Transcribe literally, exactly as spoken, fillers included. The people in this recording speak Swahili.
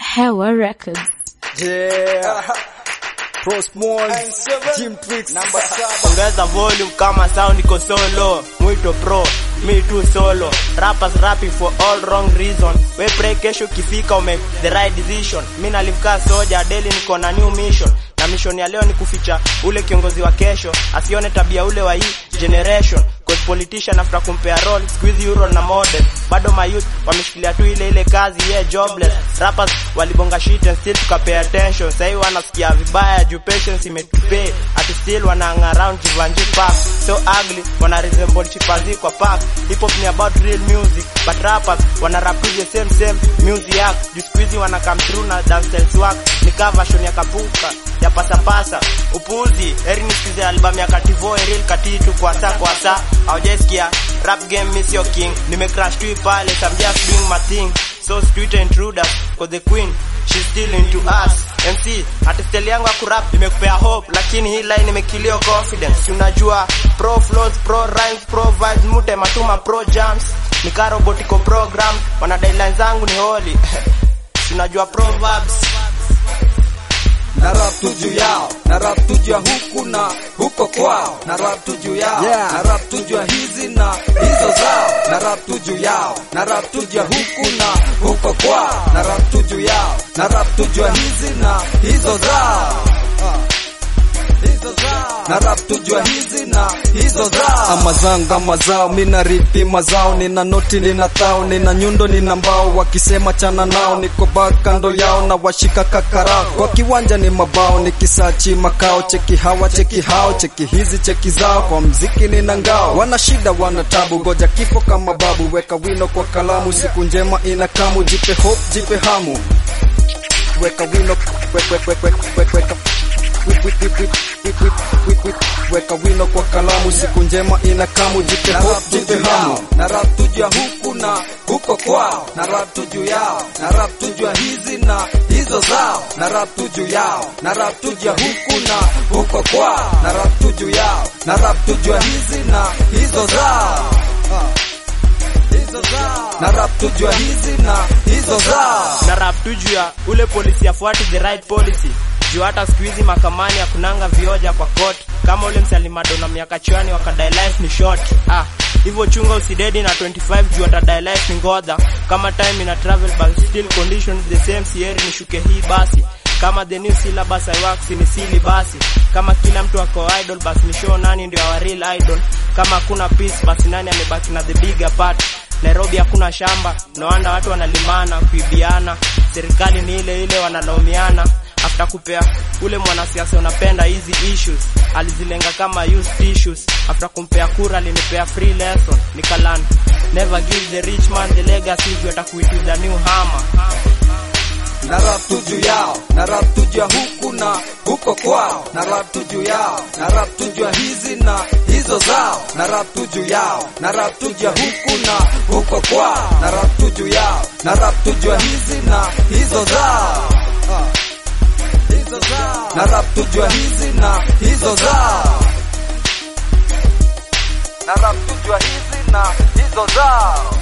Hewa Records. Yeah. Prosmol, Jim Tricks, number seven. Ongeza volume kama sound iko solo. Muito pro, me too solo. Rappers rapping for all wrong reason. We pray kesho kifika ume the right decision. Mimi nalivika soja daily niko na new mission. Na mission ya leo ni kuficha ule kiongozi wa kesho. Asione tabia ule wa hii generation. Cause politician after compare role, squeeze euro na model. Bado my youth wameshikilia tu ile ile kazi, yeah jobless. Rappers walibonga shit and still tuka pay attention. Sai wanasikia vibaya juu patience imetupay. Ati still wananga around Jivanji Park. So ugly, wana resemble chipazi kwa park. Hip hop ni about real music, but rappers wana rap the same same music act. Juu squeeze wana come through na dance styles work. Ni cover version ya kapuka, ya pasa pasa. Upuzi, eri nisikize album ya Kativo, real katitu kwa saa kwa saa. Haujasikia rap game miss your king. Nime crash tu pale, I'm just doing my thing. So street intruders, cause the queen she's still into us. M C artisteli yangu ya kurap nimekupea hope, lakini hii line nimekilio confidence. Unajua pro flows, pro rhymes, pro vibes, mute matuma pro jams. Nika robotico program, wana deadlines zangu ni holy. Unajua proverbs. na rap tu juu yao, na rap tu juu huku na huko kwao, na rap tu juu yao, yeah. Na rap tu juu hizi na hizo zao, na rap tu juu yao, na rap tu juu huku na huko kwao, na rap tu juu yao, na rap tu juu hizi na hizo zao, hizo zao, na rap tu juu hizi na hizo zao. Ama zanga mazao, mina ripi mazao, nina noti nina thao, nina nyundo nina mbao, wakisema chana nao, niko bakando yao na washika kakarao. Kwa kiwanja ni mabao, nikisachi makao, cheki hawa cheki hao, cheki hizi cheki zao, kwa mziki nina ngao. Wana shida wana tabu, goja kifo kama babu, weka wino kwa kalamu, siku njema inakamu, jipe hope jipe hamu. Weka wino, weka weka weka weka weka wino kwa kalamu, siku njema inakamu, jipe hope jipe hamu. Na rap tu juu huku na huko kwao, na rap tu juu yao, na rap tu juu hizi na hizo zao, na rap tu juu yao, na rap tu juu huku na huko kwao, na rap tu juu yao, na rap tu juu hizi na hizo zao, hizo zao, na rap tu juu hizi na hizo zao, na rap tu juu ya ule polisi afuati the right policy. Juu hata siku hizi makamani ya kunanga vioja kwa court. Kama ule msalimado na miaka chwani wakadai life ni short. Ah, hivyo chunga usidedi na twenty-five juu atadai life ni ngodha. Kama time ina travel but still conditions the same, sieri nishuke hii basi. Kama the new syllabus I work ni sili basi. Kama kila mtu wako idol basi ni show nani ndio our real idol. Kama hakuna peace basi nani amebaki na the bigger part. Nairobi hakuna shamba, no wonder watu wanalimana, kuibiana. Serikali ni ile ile wanalaumiana. After kupea ule mwanasiasa unapenda hizi issues, alizilenga kama used issues. After kumpea kura alinipea free lesson, nikalan never give the rich man the legacy, you atakuitu the new hammer. Na rap tu juu yao, na rap tu juu huku na huko kwao, na rap tu juu yao, na rap tu juu hizi na hizo zao, na rap tu juu yao, na rap tu juu huku na huko kwao, na rap tu juu yao, na rap tu juu hizi na hizo zao, hizo zao, na rap tu juu hizi na hizo zao, na rap tu juu hizi na hizo zao.